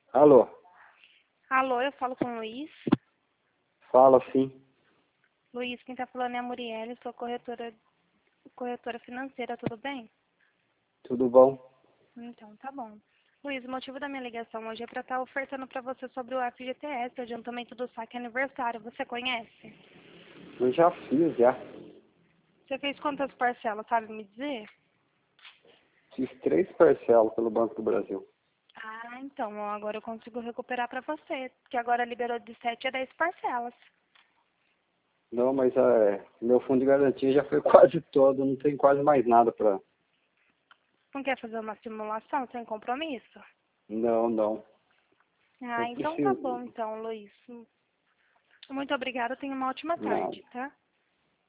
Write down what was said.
Alô, Alô, eu falo com o Luiz. fala sim. Luiz, quem tá falando é a Murielle, sou corretora financeira, tudo bem? Tudo bom? Então, tá bom. Luiz, o motivo da minha ligação hoje é para estar ofertando para você sobre o FGTS, o adiantamento do saque aniversário. Você conhece? Eu já fiz, já. Você fez quantas parcelas, sabe me dizer? Fiz 3 parcelas pelo Banco do Brasil. Ah, então, agora eu consigo recuperar para você, que agora liberou de 7 a 10 parcelas. Não, mas meu fundo de garantia já foi quase todo, não tem quase mais nada pra... Não quer fazer uma simulação sem compromisso? Não. Eu Ah, então tá bom, preciso... então, Luiz. Muito obrigada, tenha uma ótima Nada. tarde, tá?